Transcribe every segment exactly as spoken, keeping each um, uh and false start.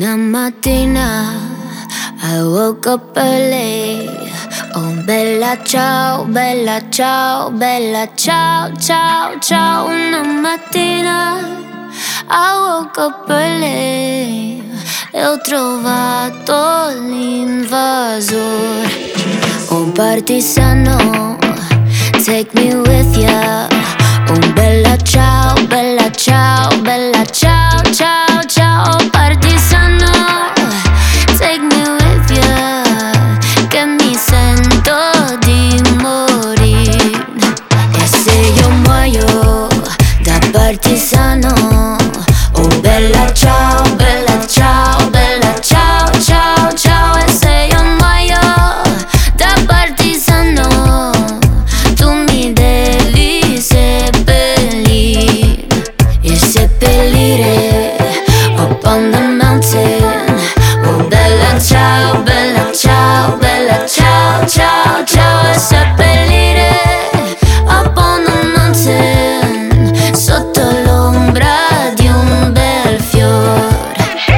Una mattina I woke up early. Oh bella ciao, bella ciao, bella ciao, ciao, ciao. Una mattina I woke up early e ho trovato l'invasore. Oh partigiano, take me with ya. Oh bella ciao, bella ciao, bella ciao, ciao, ciao. Oh partigiano, take me with ya, che mi sento di morire. E se io muoio da partigiano, oh bella ciao, bella ciao, bella ciao, ciao, ciao. E se io muoio da partigiano, tu mi devi seppellire. E seppellire up on the mountain. Oh bella ciao, bella ciao, bella ciao, ciao, ciao. E seppellire up on the mountain, sotto l'ombra di un bel fiore.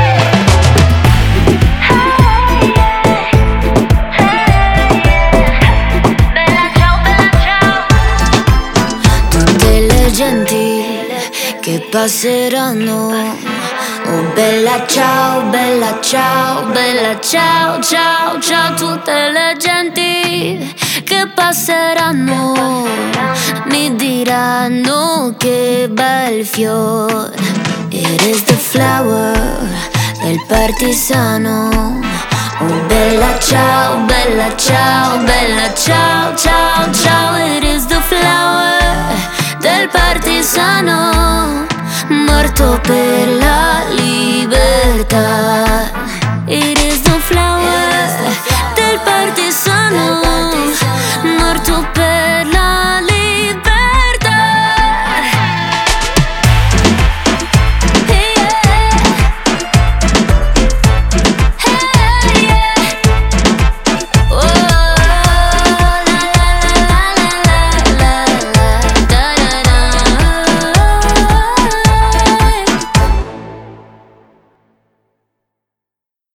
Bella ciao, bella ciao. Tutte le genti che passeranno. Oh bella ciao, bella ciao, bella ciao, ciao, ciao. Tutte le genti che passeranno mi diranno che bel fiore. It is the flower del partigiano. Oh bella ciao, bella ciao, bella ciao, ciao, ciao. It is the flower del partigiano, morto per